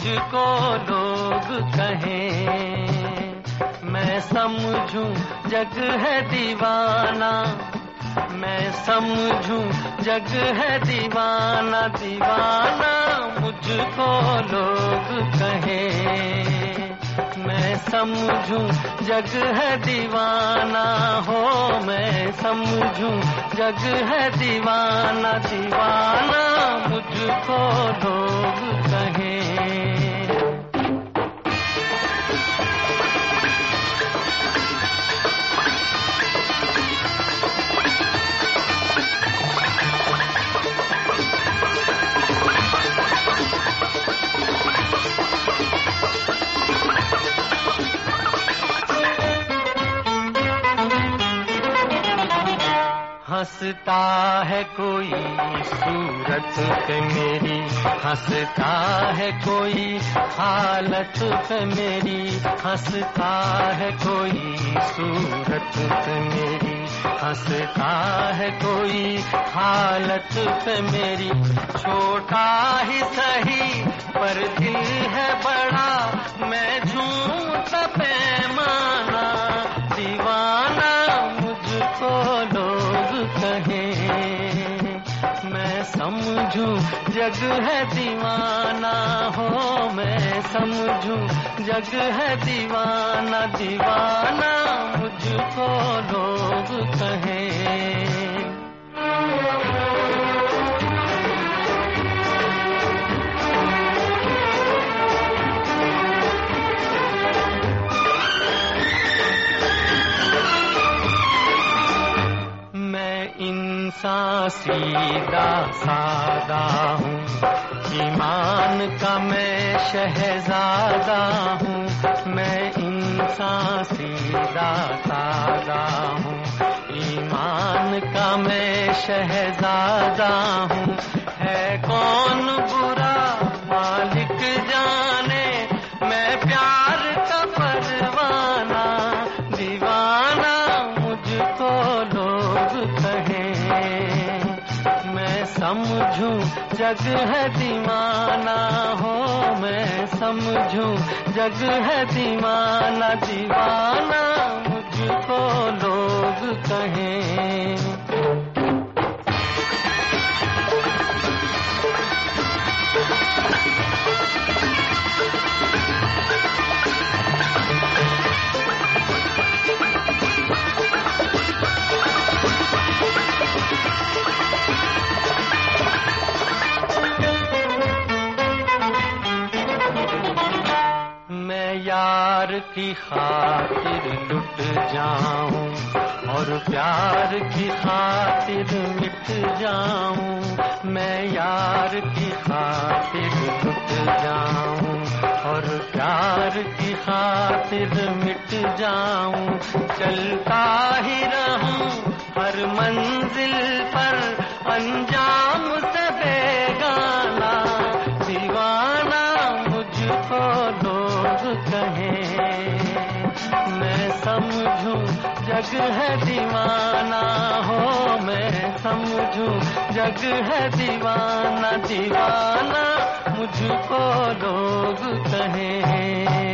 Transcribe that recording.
मुझको लोग कहें, मैं समझूं जग है दीवाना, मैं समझूं जग है दीवाना, दीवाना मुझको लोग कहें, मैं समझूं जग है दीवाना हो, मैं समझूं जग है दीवाना, दीवाना मुझको लोग कहें। हंसता है कोई सूरत पे मेरी, हंसता है कोई हालत पे मेरी, हंसता है कोई सूरत पे मेरी, हंसता है कोई हालत पे मेरी, छोटा ही सही पर दिल है बड़ा, मैं झूठा पैमाना, दीवाना मुझको लोग कहें, मैं समझूं जग है दीवाना हो, मैं समझूं जग है दीवाना, दीवाना मुझको लोग कहें। इंसान सीधा सादा हूँ, ईमान का मैं शहजादा हूँ, मैं इंसान सीधा सादा हूँ, ईमान का मैं शहजादा हूँ, है कौन बुरा मालिक जाने, मैं प्यार का परवाना, दीवाना मुझको लोग कहें, मैं समझूं जग है दीवाना हो, मैं समझूं जग है दीवाना, दीवाना मुझको लोग कहें। यार की खातिर लुट जाऊं और प्यार की खातिर मिट जाऊं, मैं यार की खातिर लुट जाऊं और प्यार की खातिर मिट जाऊं, चलता ही रहूं हर मंजिल पर अंजाम से बेगाना, दीवाना मुझको लोग कहें, मैं समझूं जग है दीवाना हो, मैं समझूं जग है दीवाना, दीवाना मुझको लोग कहें।